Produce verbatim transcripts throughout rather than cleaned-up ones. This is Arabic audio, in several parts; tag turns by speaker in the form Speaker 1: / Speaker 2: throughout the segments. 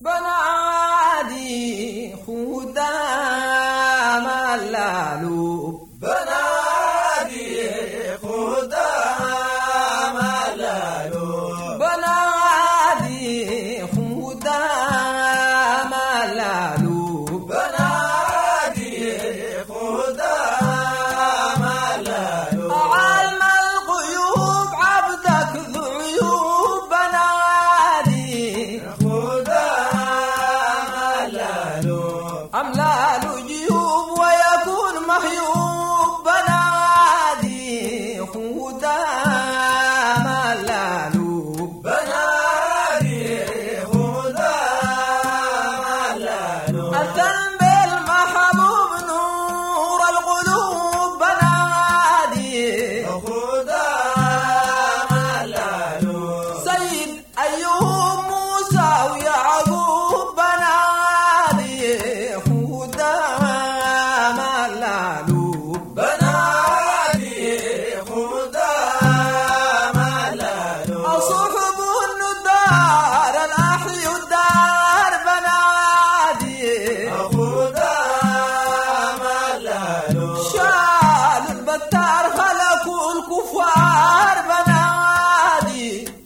Speaker 1: بنادي خدام اللالو
Speaker 2: بنادي خدام اللالو
Speaker 1: بنادي خدام اللالو
Speaker 2: بنادي خدام اللالو
Speaker 1: علم الغيوب عبدك ذو عيوب بنادي
Speaker 2: خدام اللالو
Speaker 1: أملال جيوب ويكون محيوب بنادي خدام اللالو
Speaker 2: بنادي خدام اللالو
Speaker 1: الذنب المحبوب نور القلوب بنادي
Speaker 2: خدام اللالو
Speaker 1: سيد أيوب موسى ويعقوب بنادي خدام اللالو
Speaker 2: بنادي خدام اللالو
Speaker 1: أصحب الندار الأحي الدار بنادي
Speaker 2: خدام اللالو
Speaker 1: شال البتار خلقوا الكفار بنادي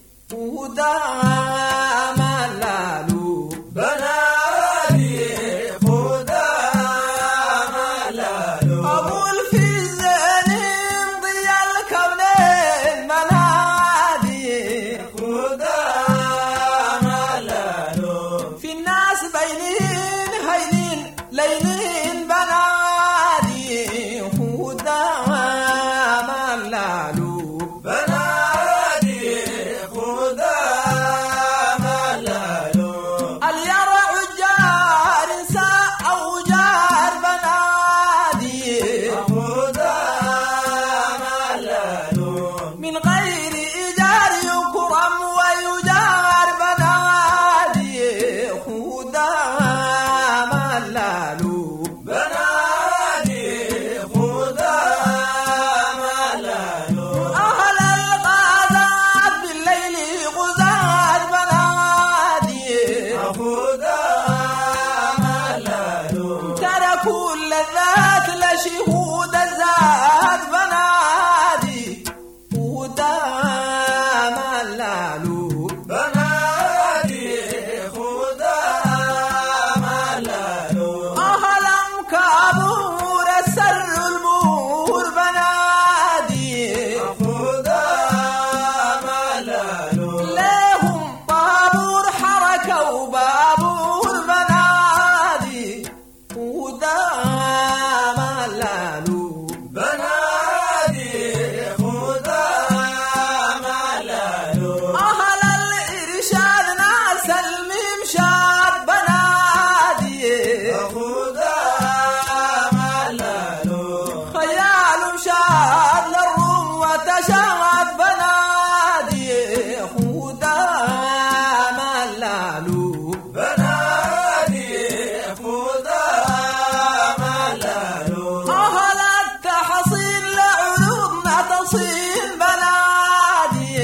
Speaker 1: خدام اللالو
Speaker 2: بنادي خدام اللالو
Speaker 1: أبو الفيزين ضيا الكونين منادي
Speaker 2: خدام اللالو
Speaker 1: في الناس بينين هينين لينين بنادي خدام اللالو
Speaker 2: بنادي خدام اللالو
Speaker 1: اليرع جار نساء أو جار بنادي
Speaker 2: خدام اللالو
Speaker 1: من غير إيجار يكرم ويجار بنادي خدام اللالو
Speaker 2: بنادي خدام اللالو
Speaker 1: أهل الغازات بالليل غزات بنادي
Speaker 2: خدام اللالو
Speaker 1: تركوا اللذات لشهود الزاد بنادي خدام اللالو
Speaker 2: بنادي خدام اللالو
Speaker 1: أهلا كابور السر المور بنادي
Speaker 2: خدام اللالو
Speaker 1: لهم طابور حركة وبابور بنادي خدام اللالو
Speaker 2: بنادي خدام اللالو
Speaker 1: أهل الإرشاد ناس الممشاد بنادي
Speaker 2: خدام اللالو
Speaker 1: خيال مشاد للروم وتشاد بنادي خدام اللالو
Speaker 2: بنادي خدام اللالو
Speaker 1: أهل التحصيل لعلومنا تصيل بنادي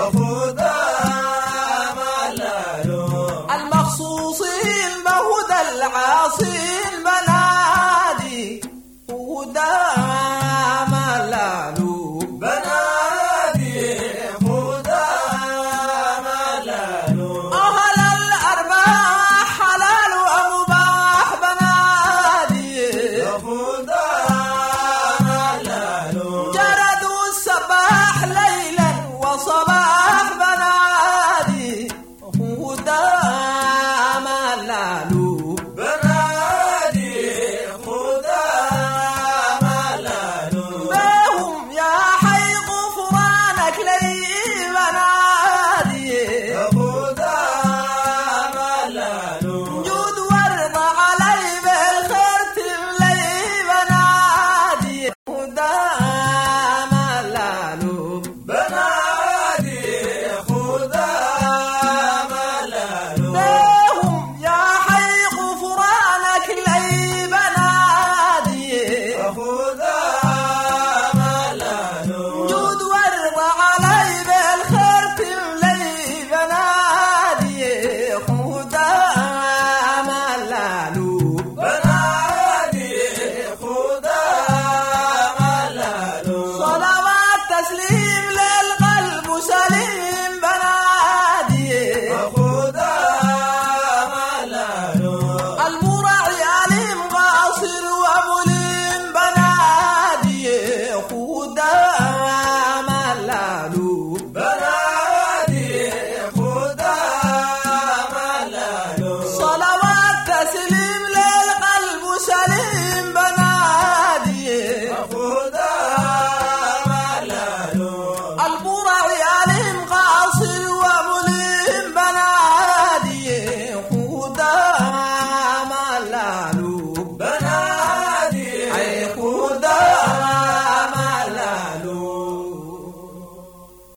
Speaker 2: خدام اللالو
Speaker 1: المخصوصين بهدى العاصين بنادي خدام